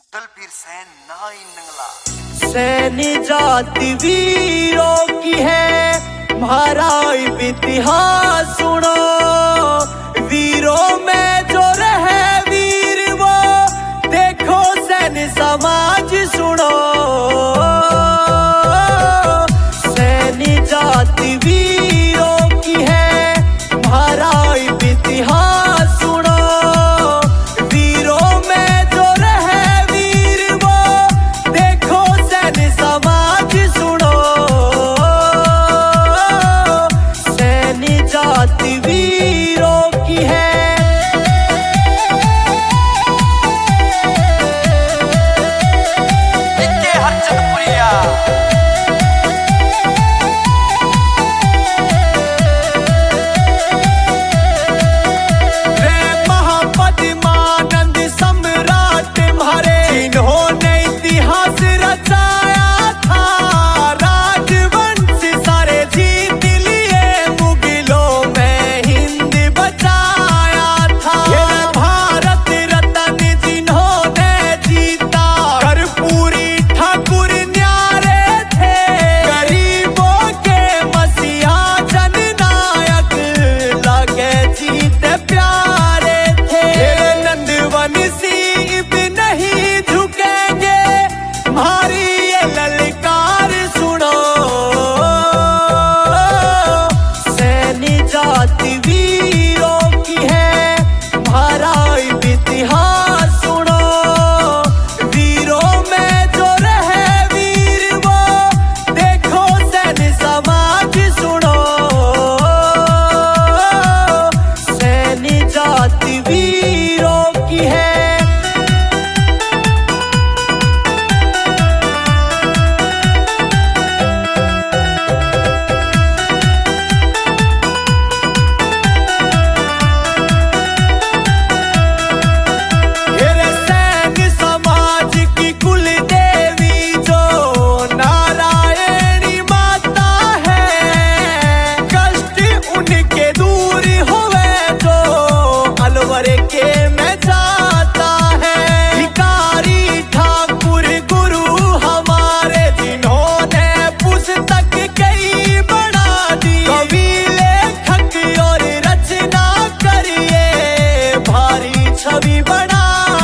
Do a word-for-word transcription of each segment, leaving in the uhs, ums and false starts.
Dalbir San नाई नंगला। सैनी जाति वीरों की है म्हारा इतिहास सुनो। वीरों में जो रहे वीर वो देखो सैनी समाज सुनो। सैनी जाति वीरों की है म्हारा इतिहास सुनो। वीरों में जो रहे वीर वो देखो सैनी समाज सुनो। सैनी जाति वीरों की है। इनके हरचंदपुरिया छवि बना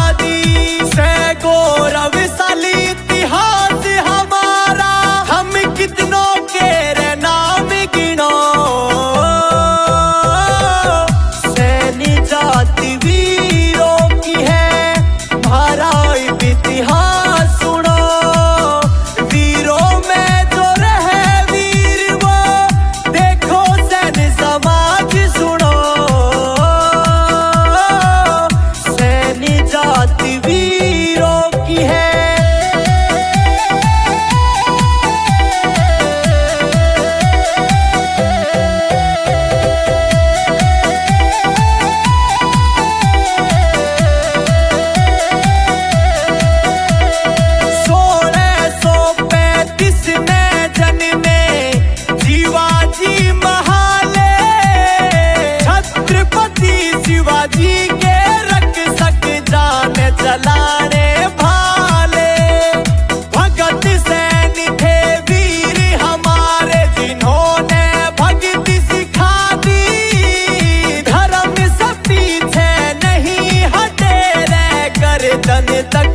दी से गौरवशाली इतिहास हमारा। हम कितनों के रे नाम गिनो। सैनी जाति वीरों की है म्हारा इतिहास सुनो। वीरों में जो रहे वीर वो देखो सैनी समाज सुनो। जाति वीरों की है। सोलह सौ पैंतीस में जन्मे शिवाजी महाले। छत्रपति शिवाजी के चलाने भाले भगत सैन थे वीर हमारे जिन्होंने भक्ति सिखा दी। धर्म से पीछे नहीं हटे रह गर्दन तक